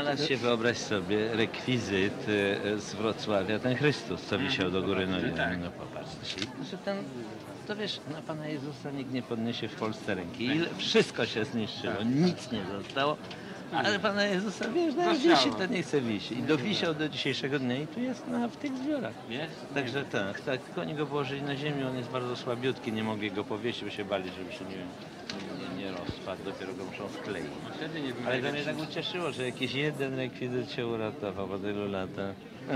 znalazł się, wyobraź sobie, rekwizyt z Wrocławia, ten Chrystus, co wisiał do góry nogi. No popatrz, że ten, to wiesz, na Pana Jezusa nikt nie podniesie w Polsce ręki. Wszystko się zniszczyło, nic nie zostało. Ale Pana Jezusa, wiesz, nawet wisi, to nie chce wisi. I dowisiał do dzisiejszego dnia i tu jest w tych zbiorach. Także tak, tylko oni go położyli na ziemię, on jest bardzo słabiutki, nie mogli go powiesić, bo się bali, żeby się nie rozpadł, dopiero go muszą wkleić. Ale to mnie tak ucieszyło, że jakiś jeden rekwizyt się uratował po tylu latach.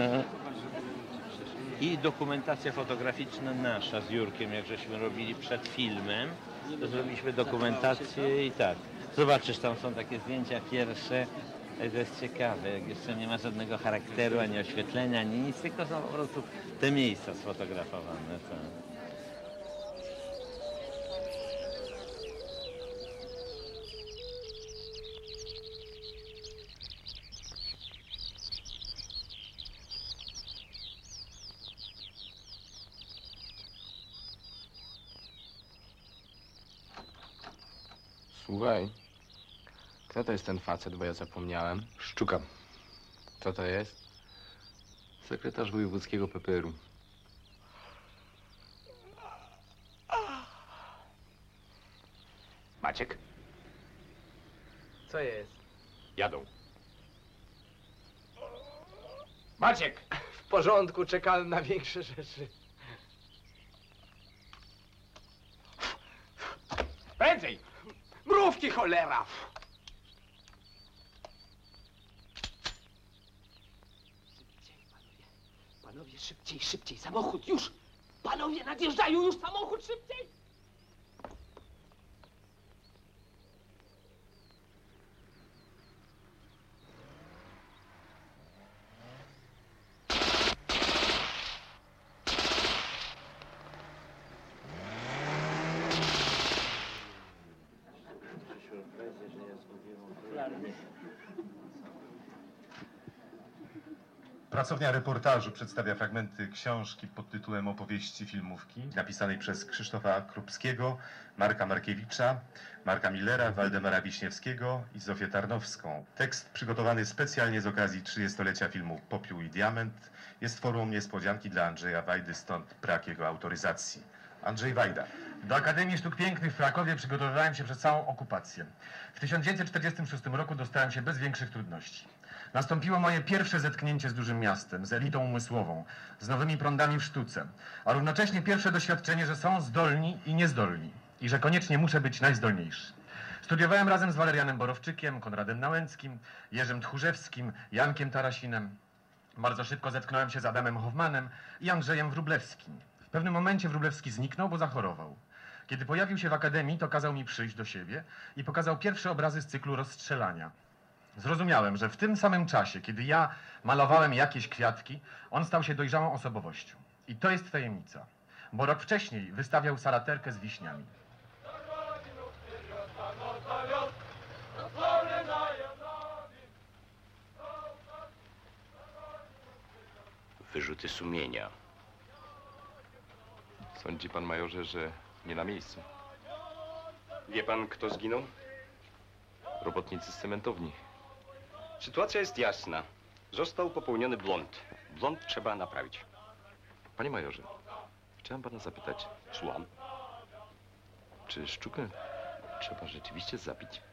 I dokumentacja fotograficzna nasza z Jurkiem, jak żeśmy robili przed filmem, to zrobiliśmy dokumentację i tak. Zobaczysz, tam są takie zdjęcia pierwsze, to jest ciekawe, jak jeszcze nie ma żadnego charakteru, ani oświetlenia, ani nic, tylko są po prostu te miejsca sfotografowane. Tak. Słuchaj, kto to jest ten facet, bo ja zapomniałem? Szczuka. Co to jest? Sekretarz wojewódzkiego PPR-u. Maciek? Co jest? Jadą. Maciek! W porządku, czekałem na większe rzeczy. Prędzej! Mrówki, cholera! Szybciej, panowie. Panowie, szybciej, szybciej. Samochód, już! Panowie, nadjeżdżają już samochód, szybciej! Pracownia reportażu przedstawia fragmenty książki pod tytułem Opowieści filmówki, napisanej przez Krzysztofa Krupskiego, Marka Markiewicza, Marka Millera, Waldemara Wiśniewskiego i Zofię Tarnowską. Tekst przygotowany specjalnie z okazji 30-lecia filmu Popiół i Diament jest formą niespodzianki dla Andrzeja Wajdy, stąd brak jego autoryzacji. Andrzej Wajda. Do Akademii Sztuk Pięknych w Krakowie przygotowywałem się przez całą okupację. W 1946 roku dostałem się bez większych trudności. Nastąpiło moje pierwsze zetknięcie z dużym miastem, z elitą umysłową, z nowymi prądami w sztuce, a równocześnie pierwsze doświadczenie, że są zdolni i niezdolni i że koniecznie muszę być najzdolniejszy. Studiowałem razem z Walerianem Borowczykiem, Konradem Nałęckim, Jerzym Tchórzewskim, Jankiem Tarasinem. Bardzo szybko zetknąłem się z Adamem Hoffmanem i Andrzejem Wróblewskim. W pewnym momencie Wróblewski zniknął, bo zachorował. Kiedy pojawił się w Akademii, to kazał mi przyjść do siebie i pokazał pierwsze obrazy z cyklu Rozstrzelania. Zrozumiałem, że w tym samym czasie, kiedy ja malowałem jakieś kwiatki, on stał się dojrzałą osobowością. I to jest tajemnica, bo rok wcześniej wystawiał salaterkę z wiśniami. Wyrzuty sumienia. Sądzi pan, majorze, że nie na miejscu? Wie pan, kto zginął? Robotnicy z cementowni. Sytuacja jest jasna. Został popełniony błąd. Błąd trzeba naprawić. Panie majorze, chciałem pana zapytać, Słucham. czy Szczukę trzeba rzeczywiście zabić?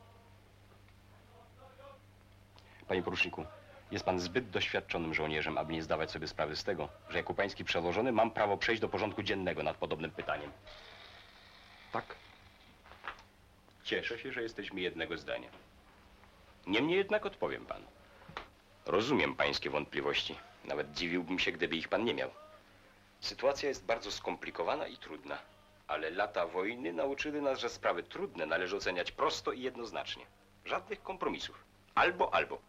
Panie poruczniku, jest pan zbyt doświadczonym żołnierzem, aby nie zdawać sobie sprawy z tego, że jako pański przełożony mam prawo przejść do porządku dziennego nad podobnym pytaniem. Tak. Cieszę się, że jesteśmy jednego zdania. Niemniej jednak odpowiem panu. Rozumiem pańskie wątpliwości. Nawet dziwiłbym się, gdyby ich pan nie miał. Sytuacja jest bardzo skomplikowana i trudna. Ale lata wojny nauczyły nas, że sprawy trudne należy oceniać prosto i jednoznacznie. Żadnych kompromisów. Albo, albo.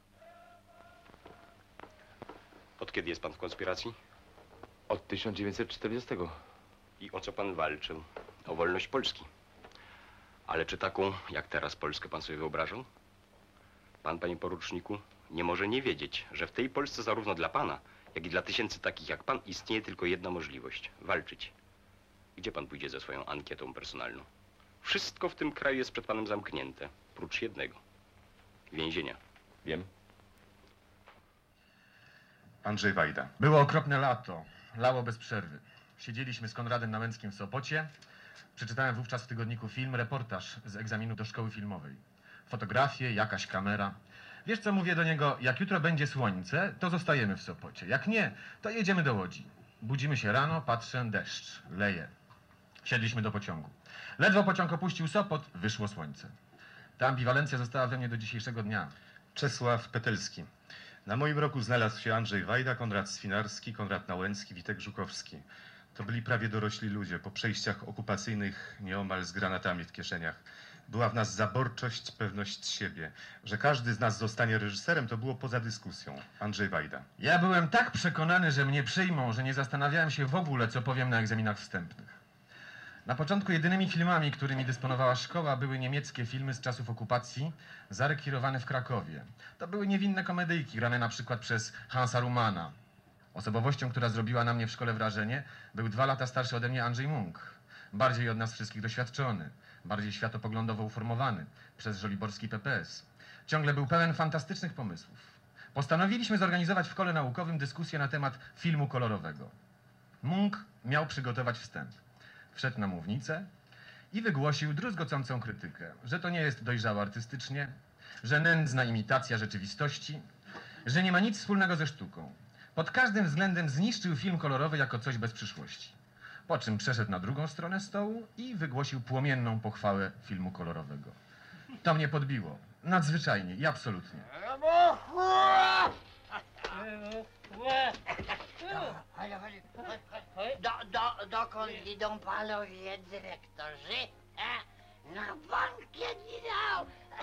Od kiedy jest pan w konspiracji? Od 1940. I o co pan walczył? O wolność Polski. Ale czy taką, jak teraz, Polskę pan sobie wyobrażał? Pan, panie poruczniku, nie może nie wiedzieć, że w tej Polsce zarówno dla pana, jak i dla tysięcy takich jak pan istnieje tylko jedna możliwość – walczyć. Gdzie pan pójdzie ze swoją ankietą personalną? Wszystko w tym kraju jest przed panem zamknięte, prócz jednego – więzienia. Wiem. Andrzej Wajda. Było okropne lato. Lało bez przerwy. Siedzieliśmy z Konradem Nałęckim w Sopocie. Przeczytałem wówczas w tygodniku Film reportaż z egzaminu do szkoły filmowej. Fotografie, jakaś kamera. Wiesz co, mówię do niego, jak jutro będzie słońce, to zostajemy w Sopocie. Jak nie, to jedziemy do Łodzi. Budzimy się rano, patrzę, deszcz, leje. Wsiedliśmy do pociągu. Ledwo pociąg opuścił Sopot, wyszło słońce. Ta ambiwalencja została we mnie do dzisiejszego dnia. Czesław Petelski. Na moim roku znalazł się Andrzej Wajda, Konrad Swinarski, Konrad Nałęcki, Witek Żukowski. To byli prawie dorośli ludzie, po przejściach okupacyjnych nieomal z granatami w kieszeniach. Była w nas zaborczość, pewność siebie. Że każdy z nas zostanie reżyserem, to było poza dyskusją. Andrzej Wajda. Ja byłem tak przekonany, że mnie przyjmą, że nie zastanawiałem się w ogóle, co powiem na egzaminach wstępnych. Na początku jedynymi filmami, którymi dysponowała szkoła, były niemieckie filmy z czasów okupacji, zarekwirowane w Krakowie. To były niewinne komedyjki, grane na przykład przez Hansa Rumana. Osobowością, która zrobiła na mnie w szkole wrażenie, był 2 lata starszy ode mnie Andrzej Munk. Bardziej od nas wszystkich doświadczony, bardziej światopoglądowo uformowany przez żoliborski PPS. Ciągle był pełen fantastycznych pomysłów. Postanowiliśmy zorganizować w kole naukowym dyskusję na temat filmu kolorowego. Munk miał przygotować wstęp. Wszedł na mównicę i wygłosił druzgocącą krytykę, że to nie jest dojrzałe artystycznie, że nędzna imitacja rzeczywistości, że nie ma nic wspólnego ze sztuką. Pod każdym względem zniszczył film kolorowy jako coś bez przyszłości. Po czym przeszedł na drugą stronę stołu i wygłosił płomienną pochwałę filmu kolorowego. To mnie podbiło. Nadzwyczajnie i absolutnie. Dokąd idą panowie dyrektorzy? Na bankiet idą!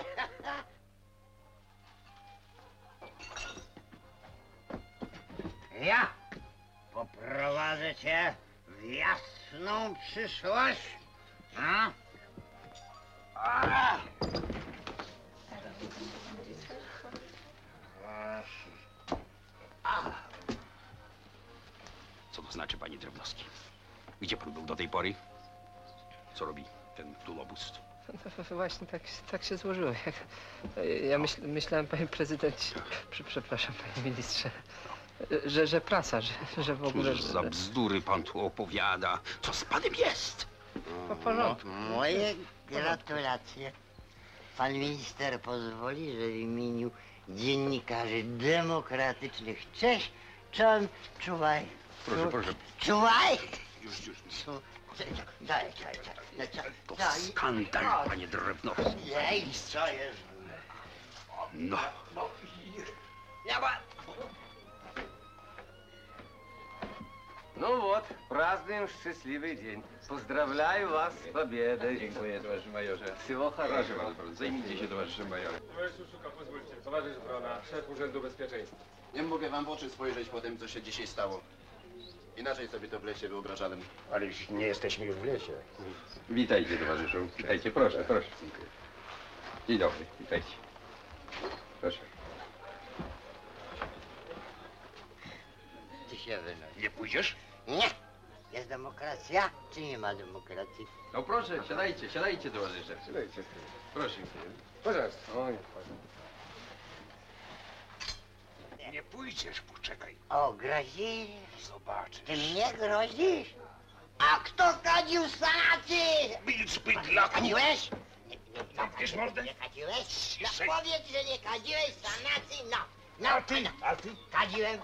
Ja poprowadzę cię w jasną przyszłość. A? A! Co to znaczy, panie Drewnowski? Gdzie pan był do tej pory? Co robi ten tulobus? No, właśnie tak się złożyło. Ja myślałem, panie prezydencie, przepraszam, panie ministrze, że prasa, że w ogóle... Cóż za bzdury pan tu opowiada? Co z panem jest? W porządku. Moje gratulacje. Pan minister pozwoli, że w imieniu dziennikarzy demokratycznych cześć, czuwaj. Proszę. Czuwaj! Już. Daj. To skandal, panie Drewnowski. Jej, co jest? No. Ну вот, празднуем счастливый день. Поздравляю вас с победой. Dziękuję, towarzyszu majorze. Всего хорошего. Bardzo. Zajmijcie się, towarzyszu majorze. Towarzyszu Szuka, pozwólcie. Towarzysz Brona, szef Urzędu Bezpieczeństwa. Nie mogę wam w oczy spojrzeć po tym, co się dzisiaj stało. Inaczej sobie to w lesie wyobrażałem. Ale już nie jesteśmy już w lesie. Witajcie, towarzyszu. Witajcie, proszę. Dziękuję. Dzień dobry, witajcie. Proszę. Ty się wynoś. Nie pójdziesz? Nie! Jest demokracja, czy nie ma demokracji? No proszę, siadajcie, towarzysze. Siadajcie. Proszę. Пожалуйста. Oj, Nie pójdziesz, poczekaj. O, grozisz? Zobaczysz. Ty mnie grozisz? A kto kadził sanacji? Milcz, bydlaku. Kadziłeś? Zamkniesz mordę? Nie kadziłeś? Ciszej. No powiedz, że nie kadziłeś sanacji, no. A ty? Kadziłem.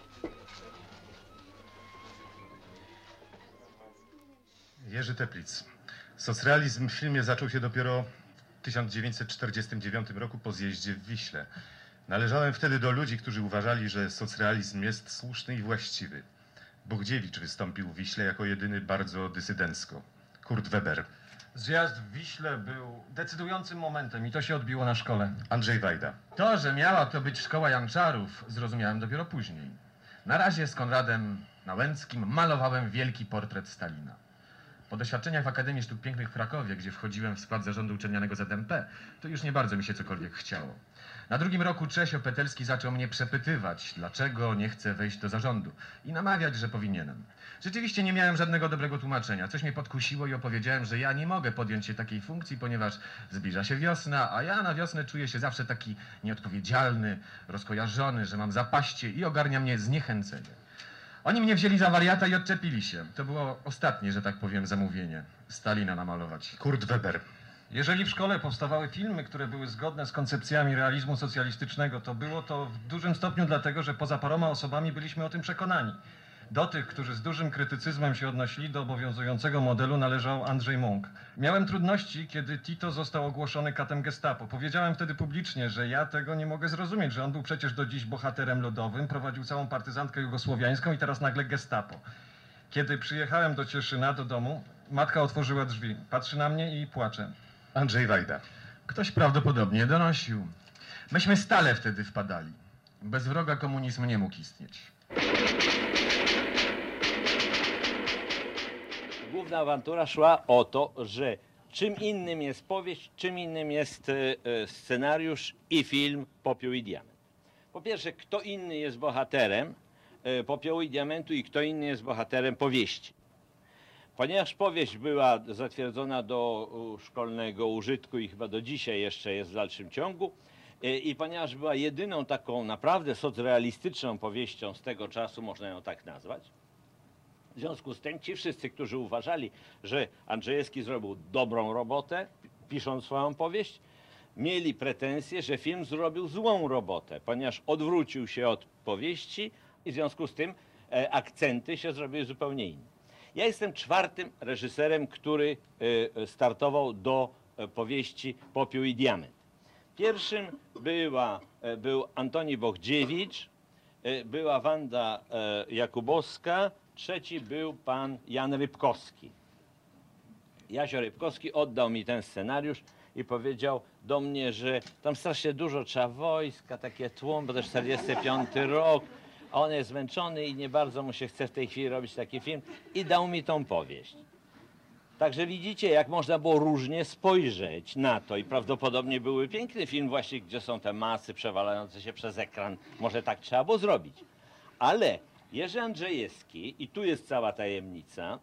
Jerzy Teplitz. Socrealizm w filmie zaczął się dopiero w 1949 roku po zjeździe w Wiśle. Należałem wtedy do ludzi, którzy uważali, że socrealizm jest słuszny i właściwy. Bogdziewicz wystąpił w Wiśle jako jedyny bardzo dysydencko. Kurt Weber. Zjazd w Wiśle był decydującym momentem i to się odbiło na szkole. Andrzej Wajda. To, że miała to być szkoła Janczarów, zrozumiałem dopiero później. Na razie z Konradem Nałęckim malowałem wielki portret Stalina. Po doświadczeniach w Akademii Sztuk Pięknych w Krakowie, gdzie wchodziłem w skład zarządu uczelnianego ZMP, to już nie bardzo mi się cokolwiek chciało. Na drugim roku Czesio Petelski zaczął mnie przepytywać, dlaczego nie chcę wejść do zarządu i namawiać, że powinienem. Rzeczywiście nie miałem żadnego dobrego tłumaczenia. Coś mnie podkusiło i opowiedziałem, że ja nie mogę podjąć się takiej funkcji, ponieważ zbliża się wiosna, a ja na wiosnę czuję się zawsze taki nieodpowiedzialny, rozkojarzony, że mam zapaście i ogarnia mnie zniechęcenie. Oni mnie wzięli za wariata i odczepili się. To było ostatnie, że tak powiem, zamówienie. Stalina namalować. Kurt Weber. Jeżeli w szkole powstawały filmy, które były zgodne z koncepcjami realizmu socjalistycznego, to było to w dużym stopniu dlatego, że poza paroma osobami byliśmy o tym przekonani. Do tych, którzy z dużym krytycyzmem się odnosili do obowiązującego modelu, należał Andrzej Munk. Miałem trudności, kiedy Tito został ogłoszony katem Gestapo. Powiedziałem wtedy publicznie, że ja tego nie mogę zrozumieć, że on był przecież do dziś bohaterem ludowym, prowadził całą partyzantkę jugosłowiańską i teraz nagle Gestapo. Kiedy przyjechałem do Cieszyna, do domu, matka otworzyła drzwi, patrzy na mnie i płacze. Andrzej Wajda. Ktoś prawdopodobnie donosił. Myśmy stale wtedy wpadali. Bez wroga komunizm nie mógł istnieć. Główna awantura szła o to, że czym innym jest powieść, czym innym jest scenariusz i film Popiół i Diament. Po pierwsze, kto inny jest bohaterem Popiołu i Diamentu i kto inny jest bohaterem powieści. Ponieważ powieść była zatwierdzona do szkolnego użytku i chyba do dzisiaj jeszcze jest w dalszym ciągu, i ponieważ była jedyną taką naprawdę socrealistyczną powieścią z tego czasu, można ją tak nazwać, w związku z tym ci wszyscy, którzy uważali, że Andrzejewski zrobił dobrą robotę, pisząc swoją powieść, mieli pretensje, że film zrobił złą robotę, ponieważ odwrócił się od powieści i w związku z tym akcenty się zrobiły zupełnie inne. Ja jestem czwartym reżyserem, który startował do powieści Popiół i Diament. Pierwszym był Antoni Bohdziewicz, była Wanda Jakubowska, trzeci był pan Jan Rybkowski. Jasio Rybkowski oddał mi ten scenariusz i powiedział do mnie, że tam strasznie dużo trzeba wojska, takie tłum, bo to 45 rok, a on jest zmęczony i nie bardzo mu się chce w tej chwili robić taki film i dał mi tą powieść. Także widzicie, jak można było różnie spojrzeć na to i prawdopodobnie byłby piękny film właśnie, gdzie są te masy przewalające się przez ekran. Może tak trzeba było zrobić. Ale Jerzy Andrzejewski, i tu jest cała tajemnica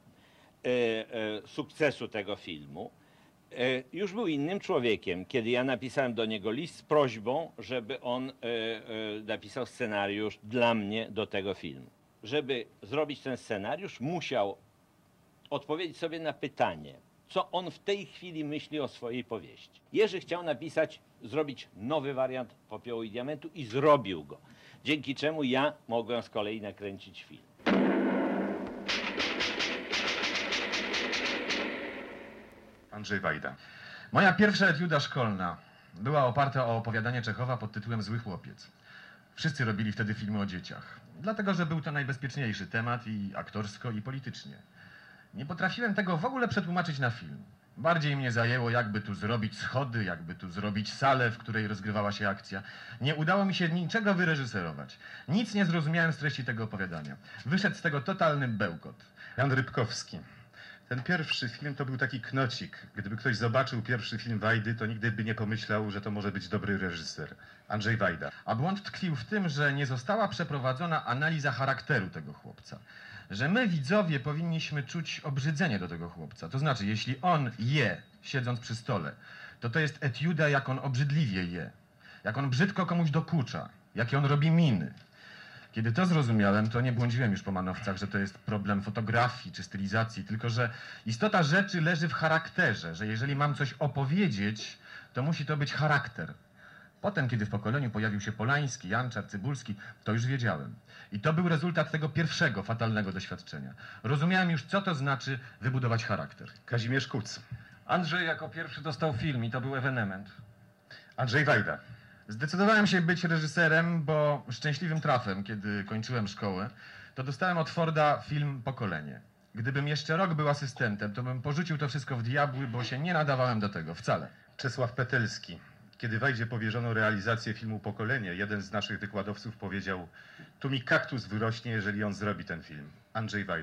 sukcesu tego filmu, już był innym człowiekiem, kiedy ja napisałem do niego list z prośbą, żeby on napisał scenariusz dla mnie do tego filmu. Żeby zrobić ten scenariusz, musiał odpowiedzieć sobie na pytanie, co on w tej chwili myśli o swojej powieści. Jerzy chciał zrobić nowy wariant Popiołu i Diamentu i zrobił go, dzięki czemu ja mogłem z kolei nakręcić film. Andrzej Wajda. Moja pierwsza etiuda szkolna była oparta o opowiadanie Czechowa pod tytułem Zły chłopiec. Wszyscy robili wtedy filmy o dzieciach, dlatego że był to najbezpieczniejszy temat i aktorsko, i politycznie. Nie potrafiłem tego w ogóle przetłumaczyć na film. Bardziej mnie zajęło, jakby tu zrobić schody, jakby tu zrobić salę, w której rozgrywała się akcja. Nie udało mi się niczego wyreżyserować. Nic nie zrozumiałem z treści tego opowiadania. Wyszedł z tego totalny bełkot. Jan Rybkowski. Ten pierwszy film to był taki knocik. Gdyby ktoś zobaczył pierwszy film Wajdy, to nigdy by nie pomyślał, że to może być dobry reżyser. Andrzej Wajda. A błąd tkwił w tym, że nie została przeprowadzona analiza charakteru tego chłopca. Że my, widzowie, powinniśmy czuć obrzydzenie do tego chłopca. To znaczy, jeśli on je, siedząc przy stole, to jest etiuda, jak on obrzydliwie je. Jak on brzydko komuś dokucza. Jakie on robi miny. Kiedy to zrozumiałem, to nie błądziłem już po manowcach, że to jest problem fotografii czy stylizacji, tylko że istota rzeczy leży w charakterze, że jeżeli mam coś opowiedzieć, to musi to być charakter. Potem, kiedy w pokoleniu pojawił się Polański, Janczar, Cybulski, to już wiedziałem. I to był rezultat tego pierwszego, fatalnego doświadczenia. Rozumiałem już, co to znaczy wybudować charakter. Kazimierz Kuc. Andrzej jako pierwszy dostał film i to był ewenement. Andrzej Wajda. Zdecydowałem się być reżyserem, bo szczęśliwym trafem, kiedy kończyłem szkołę, to dostałem od Forda film Pokolenie. Gdybym jeszcze rok był asystentem, to bym porzucił to wszystko w diabły, bo się nie nadawałem do tego, wcale. Czesław Petelski. Kiedy Wajdzie powierzono realizację filmu Pokolenie, jeden z naszych wykładowców powiedział: tu mi kaktus wyrośnie, jeżeli on zrobi ten film. Andrzej Wajda.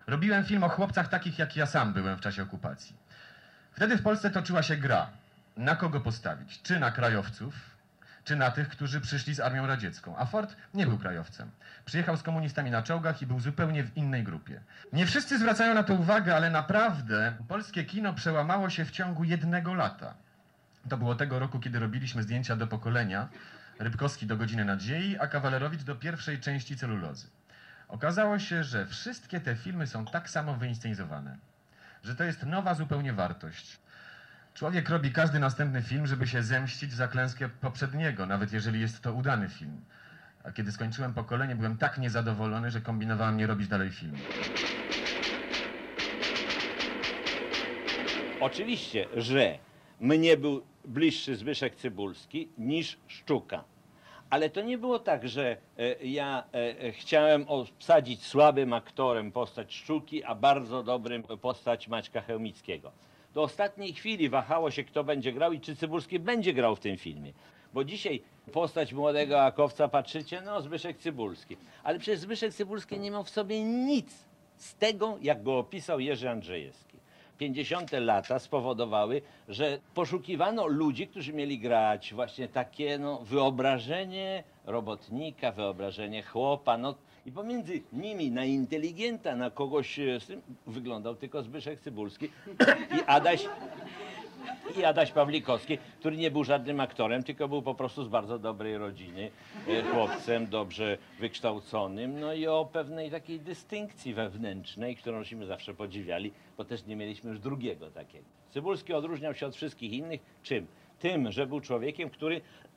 Robiłem film o chłopcach takich, jak ja sam byłem w czasie okupacji. Wtedy w Polsce toczyła się gra. Na kogo postawić? Czy na krajowców, czy na tych, którzy przyszli z armią radziecką. A Ford nie był krajowcem. Przyjechał z komunistami na czołgach i był zupełnie w innej grupie. Nie wszyscy zwracają na to uwagę, ale naprawdę polskie kino przełamało się w ciągu 1 lata. To było tego roku, kiedy robiliśmy zdjęcia do pokolenia. Rybkowski do Godziny Nadziei, a Kawalerowicz do pierwszej części Celulozy. Okazało się, że wszystkie te filmy są tak samo wyinscenizowane, że to jest nowa zupełnie wartość. Człowiek robi każdy następny film, żeby się zemścić za klęskę poprzedniego, nawet jeżeli jest to udany film. A kiedy skończyłem Pokolenie, byłem tak niezadowolony, że kombinowałem nie robić dalej filmu. Oczywiście, że mnie był bliższy Zbyszek Cybulski niż Szczuka. Ale to nie było tak, że ja chciałem obsadzić słabym aktorem postać Szczuki, a bardzo dobrym postać Maćka Chełmickiego. Do ostatniej chwili wahało się, kto będzie grał i czy Cybulski będzie grał w tym filmie. Bo dzisiaj postać młodego akowca patrzycie, no Zbyszek Cybulski. Ale przecież Zbyszek Cybulski nie miał w sobie nic z tego, jak go opisał Jerzy Andrzejewski. 50. lata spowodowały, że poszukiwano ludzi, którzy mieli grać właśnie takie wyobrażenie robotnika, wyobrażenie chłopa. I pomiędzy nimi na inteligenta, na kogoś z tym wyglądał tylko Zbyszek Cybulski i Adaś Pawlikowski, który nie był żadnym aktorem, tylko był po prostu z bardzo dobrej rodziny, chłopcem dobrze wykształconym, no i o pewnej takiej dystynkcji wewnętrznej, którąśmy zawsze podziwiali, bo też nie mieliśmy już drugiego takiego. Cybulski odróżniał się od wszystkich innych czym? Tym, że był człowiekiem, który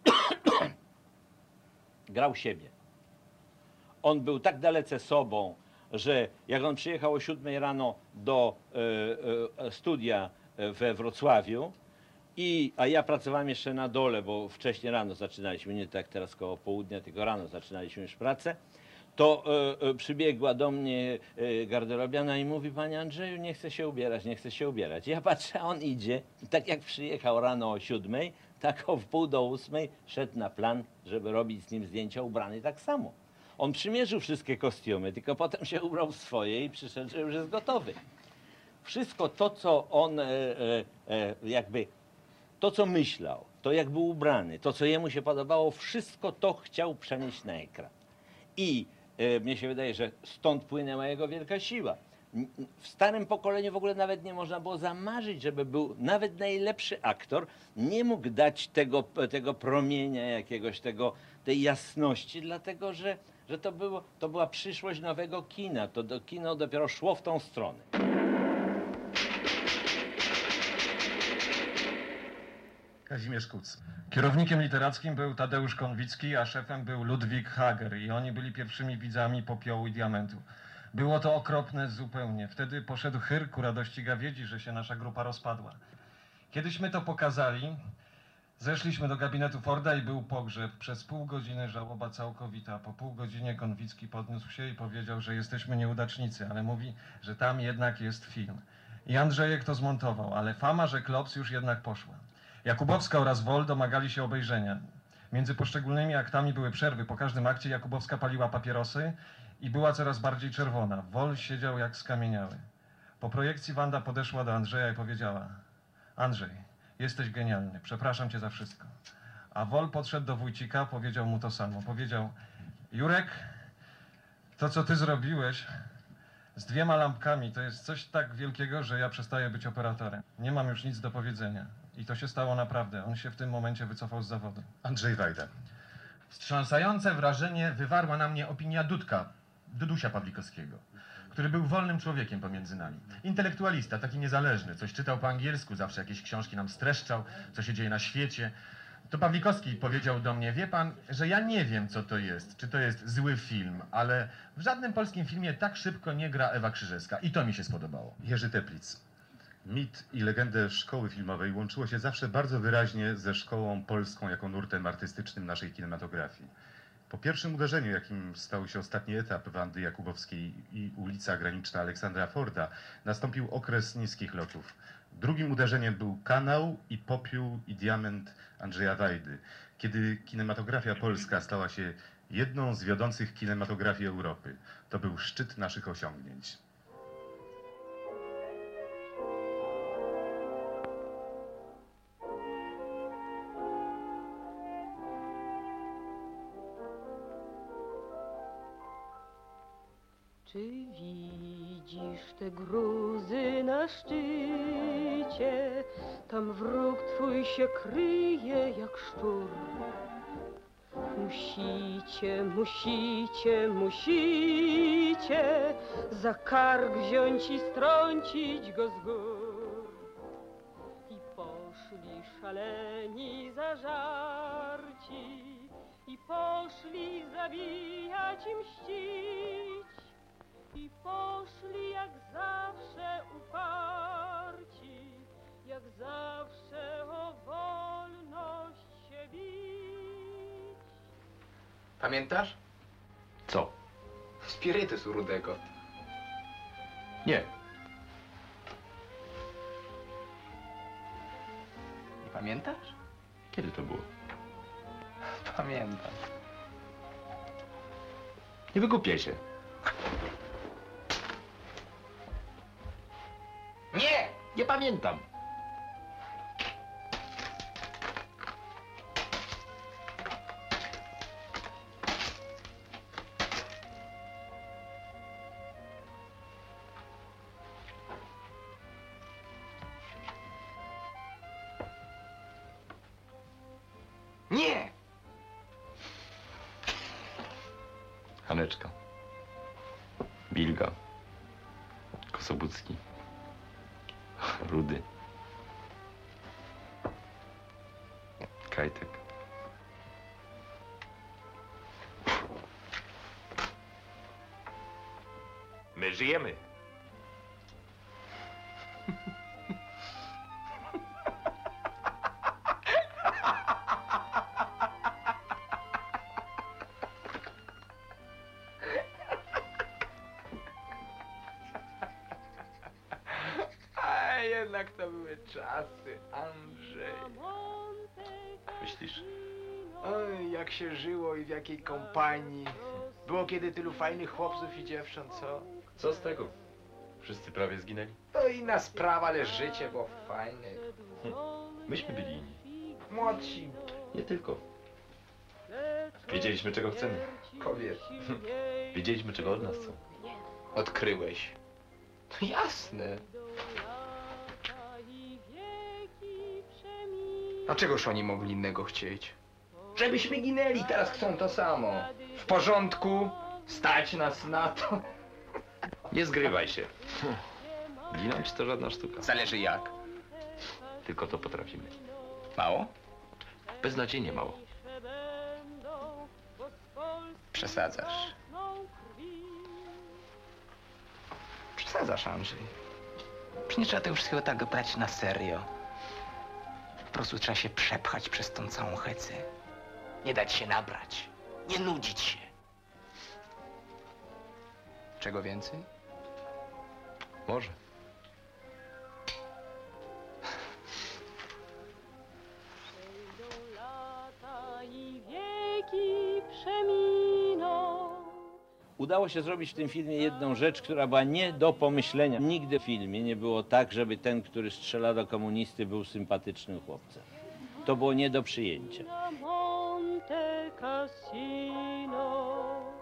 grał siebie. On był tak dalece sobą, że jak on przyjechał o 7 rano do studia we Wrocławiu, a ja pracowałem jeszcze na dole, bo wcześniej rano zaczynaliśmy, nie tak teraz koło południa, tylko rano zaczynaliśmy już pracę, to przybiegła do mnie garderobiana i mówi: panie Andrzeju, nie chcę się ubierać, nie chcę się ubierać. Ja patrzę, a on idzie, tak jak przyjechał rano o 7, tak o 7:30 szedł na plan, żeby robić z nim zdjęcia, ubrany tak samo. On przymierzył wszystkie kostiumy, tylko potem się ubrał w swoje i przyszedł, że już jest gotowy. Wszystko to, co on to, co myślał, to jak był ubrany, to, co jemu się podobało, wszystko to chciał przenieść na ekran. I mnie się wydaje, że stąd płynęła jego wielka siła. W starym pokoleniu w ogóle nawet nie można było zamarzyć, żeby był nawet najlepszy aktor, nie mógł dać tego promienia jakiegoś, tej jasności, dlatego że to była przyszłość nowego kina. Kino dopiero szło w tą stronę. Kazimierz Kuc. Kierownikiem literackim był Tadeusz Konwicki, a szefem był Ludwik Hager i oni byli pierwszymi widzami Popiołu i Diamentu. Było to okropne zupełnie. Wtedy poszedł chyr ku radości gawiedzi, że się nasza grupa rozpadła. Kiedyśmy to pokazali, zeszliśmy do gabinetu Forda i był pogrzeb. Przez pół godziny żałoba całkowita. Po pół godzinie Konwicki podniósł się i powiedział, że jesteśmy nieudacznicy, ale mówi, że tam jednak jest film. I Andrzejek to zmontował, ale fama, że Klops już jednak poszła. Jakubowska oraz Wol domagali się obejrzenia. Między poszczególnymi aktami były przerwy. Po każdym akcie Jakubowska paliła papierosy i była coraz bardziej czerwona. Wol siedział jak skamieniały. Po projekcji Wanda podeszła do Andrzeja i powiedziała: Andrzej, jesteś genialny, przepraszam cię za wszystko. A Wol podszedł do Wójcika, powiedział mu to samo. Powiedział: Jurek, to co ty zrobiłeś z 2 lampkami, to jest coś tak wielkiego, że ja przestaję być operatorem. Nie mam już nic do powiedzenia. I to się stało naprawdę. On się w tym momencie wycofał z zawodu. Andrzej Wajda. Wstrząsające wrażenie wywarła na mnie opinia Dudusia Pawlikowskiego, który był wolnym człowiekiem pomiędzy nami. Intelektualista, taki niezależny, coś czytał po angielsku, zawsze jakieś książki nam streszczał, co się dzieje na świecie. To Pawlikowski powiedział do mnie: wie pan, że ja nie wiem, co to jest, czy to jest zły film, ale w żadnym polskim filmie tak szybko nie gra Ewa Krzyżewska. I to mi się spodobało. Jerzy Teplitz. Mit i legendę szkoły filmowej łączyło się zawsze bardzo wyraźnie ze szkołą polską jako nurtem artystycznym naszej kinematografii. Po pierwszym uderzeniu, jakim stał się ostatni etap Wandy Jakubowskiej i ulica Graniczna Aleksandra Forda, nastąpił okres niskich lotów. Drugim uderzeniem był Kanał i Popiół i Diament Andrzeja Wajdy, kiedy kinematografia polska stała się jedną z wiodących kinematografii Europy. To był szczyt naszych osiągnięć. Czy widzisz te gruzy na szczycie? Tam wróg twój się kryje jak szczur. Musicie, musicie, musicie za kark wziąć i strącić go z gór. I poszli szaleni zażarci, i poszli zabijać i mścić, i poszli jak zawsze uparci, jak zawsze o wolność się bić. Pamiętasz? Co? Spirytusu rudego. Nie. Nie pamiętasz? Kiedy to było? Pamiętam. Nie wygłupiaj się. Nie! Nie pamiętam. Nie! Haneczka. Bilga. Kosobucki. Rudy. Kajtek. My żyjemy. A jednak to były czasy, Andrzej. Myślisz? Oj, jak się żyło i w jakiej kompanii. Było kiedy tylu fajnych chłopców i dziewcząt, co? Co z tego? Wszyscy prawie zginęli. To inna sprawa, ale życie było fajne. Myśmy byli inni. Młodsi. Nie tylko. Wiedzieliśmy, czego chcemy. Powiedz. Wiedzieliśmy, czego od nas chcą. Odkryłeś. No jasne. A czegoż oni mogli innego chcieć? Żebyśmy ginęli, teraz chcą to samo. W porządku, stać nas na to. Nie zgrywaj się. Ginąć to żadna sztuka. Zależy jak. Tylko to potrafimy. Mało? Beznadziejnie mało. Przesadzasz. Przesadzasz, Andrzej. Przecież nie trzeba tego wszystkiego tak brać na serio. Po prostu trzeba się przepchać przez tą całą hecę. Nie dać się nabrać. Nie nudzić się. Czego więcej? Może. I wieki przeminą. Udało się zrobić w tym filmie jedną rzecz, która była nie do pomyślenia. Nigdy w filmie nie było tak, żeby ten, który strzela do komunisty, był sympatycznym chłopcem. To było nie do przyjęcia. Na Monte Cassino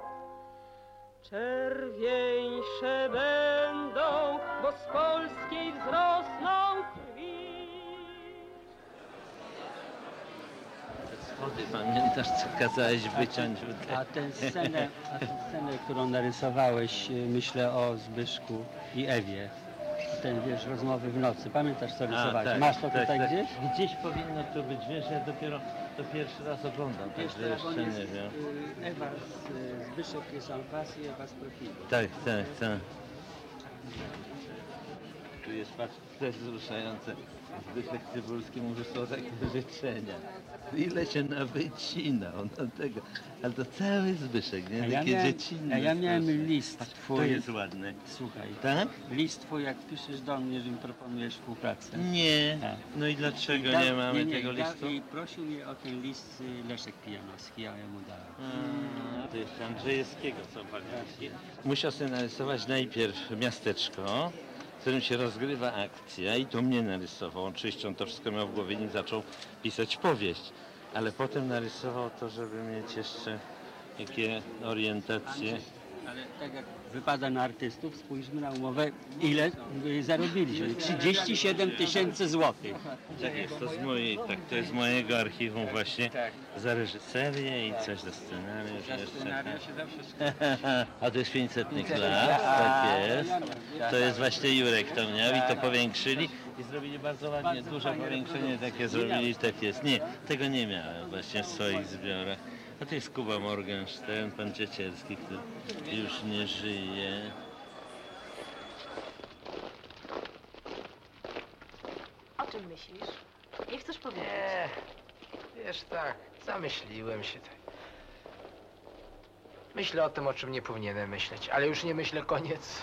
czerwieńsze będą, bo z polskiej wzrosną krwi. Schody, pamiętasz, co kazałeś wyciąć? A tę scenę, którą narysowałeś, myślę o Zbyszku i Ewie. Ten, wiesz, rozmowy w nocy. Pamiętasz, co rysowałeś? tak, Masz to tak, tutaj tak. gdzieś? Gdzieś powinno to być, wiesz, ja dopiero to pierwszy raz oglądam, Wiesz, także jak on jeszcze jest, nie wiem. Ewa Zbyszek jest en face i Ewa z profilu. Tak, tak, tak. Tu jest, patrz, też wzruszające. Zbyszek Cybulski mu wysłał takie życzenia. Ile się nawycinał na tego. Ale to cały Zbyszek, nie? Takie dziecinne. A ja miałem strasznie. list twój. To jest ładne. Słuchaj, Tak? list twój, jak piszesz do mnie, że mi proponujesz współpracę. Nie. Tak. No i dlaczego I nie mamy tego i listu? I prosił mnie o ten list Leszek Pijanowski, a ja mu dałem. To jeszcze Andrzejewskiego, co pamiętacie? Musiał sobie narysować najpierw miasteczko, w którym się rozgrywa akcja i to mnie narysował. Oczywiście on to wszystko miał w głowie, nim zaczął pisać powieść. Ale potem narysował to, żeby mieć jeszcze jakie orientacje. Ale tak jak wypada na artystów, spójrzmy na umowę, ile zarobiliśmy. 37 000 złotych. Tak jest, to z mojej, tak, to jest z mojego archiwum właśnie za reżyserię i coś za scenariusz. Za jeszcze, scenariusz się tak. zawsze A to jest 500 lat, tak jest. To jest właśnie Jurek to miał i to powiększyli i zrobili bardzo ładnie, duże powiększenie takie zrobili, tak jest. Nie, tego nie miałem właśnie w swoich zbiorach. A to jest Kuba Morgenstern, pan Ciecielski, który już nie żyje. O czym myślisz? Nie chcesz powiedzieć? Wiesz, tak, zamyśliłem się tak. Myślę o tym, o czym nie powinienem myśleć, ale już nie myślę, koniec.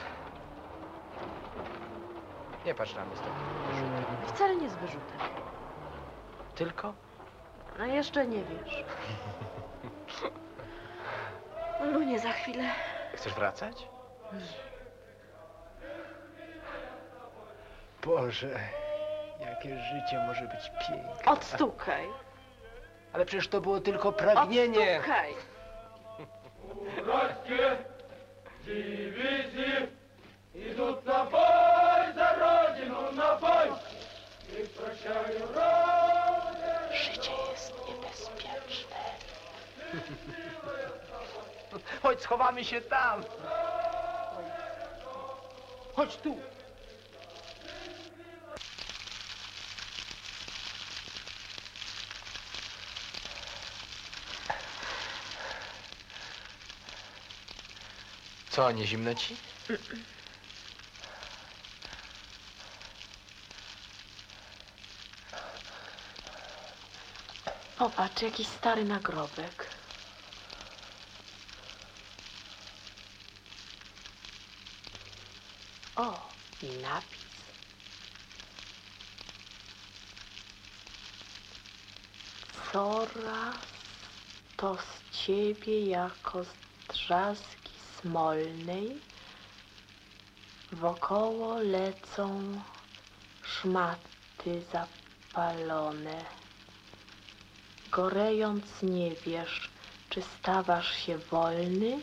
Nie patrz na mnie z takim wyrzutem. Wcale nie z wyrzutem. Tylko? No jeszcze nie wiesz. Lunie, za chwilę. Chcesz wracać? Boże, jakie życie może być piękne. Odstukaj. Ale przecież to było tylko pragnienie. Odstukaj. Bratkie dywizje idą na boj za rodziną, na boj. I prosiają rodzinę. Życie jest niebezpieczne. Chodź, schowamy się tam. Chodź tu. Co, nie zimno ci? Popatrz, jakiś stary nagrobek. O, i napis. Coraz to z ciebie jako z drzazgi smolnej wokoło lecą szmaty zapalone. Gorejąc nie wiesz, czy stawasz się wolny,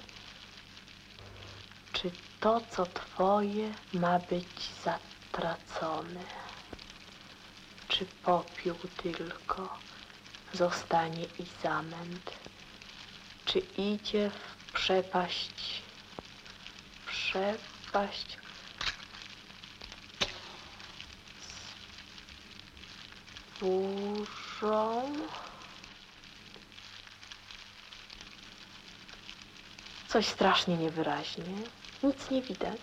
czy to, co twoje, ma być zatracone. Czy popiół tylko zostanie i zamęt, czy idzie w przepaść z burzą. Coś strasznie niewyraźnie. Nic nie widać.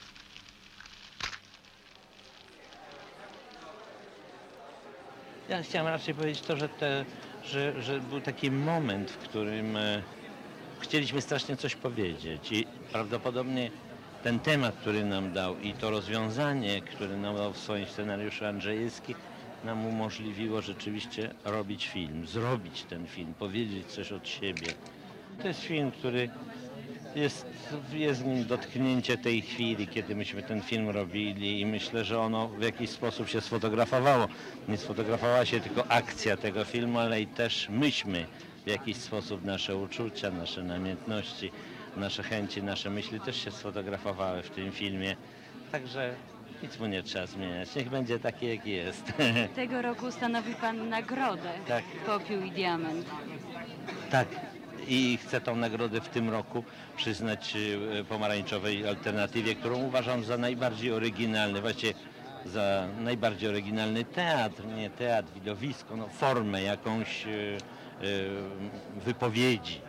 Ja chciałem raczej powiedzieć to, że był taki moment, w którym chcieliśmy strasznie coś powiedzieć i prawdopodobnie ten temat, który nam dał i to rozwiązanie, które nam dał w swoim scenariuszu Andrzejewski, nam umożliwiło rzeczywiście robić film, zrobić ten film, powiedzieć coś od siebie. To jest film, który jest w nim dotknięcie tej chwili, kiedy myśmy ten film robili i myślę, że ono w jakiś sposób się sfotografowało. Nie sfotografowała się tylko akcja tego filmu, ale i też myśmy w jakiś sposób, nasze uczucia, nasze namiętności, nasze chęci, nasze myśli też się sfotografowały w tym filmie. Także nic mu nie trzeba zmieniać. Niech będzie taki, jaki jest. Tego roku ustanowi pan nagrodę. Tak. Popiół i diament. Tak. I chcę tą nagrodę w tym roku przyznać Pomarańczowej Alternatywie, którą uważam za najbardziej oryginalny, właściwie za najbardziej oryginalny teatr, nie teatr, widowisko, no, formę jakąś wypowiedzi.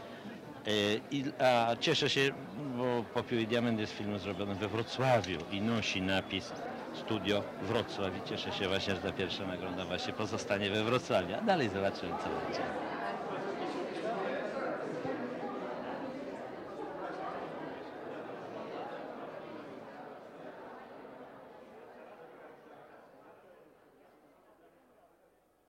A cieszę się, bo Popiół i Diament jest film zrobiony we Wrocławiu i nosi napis Studio Wrocław i cieszę się właśnie, że ta pierwsza nagroda właśnie pozostanie we Wrocławiu, a dalej zobaczymy, co będzie.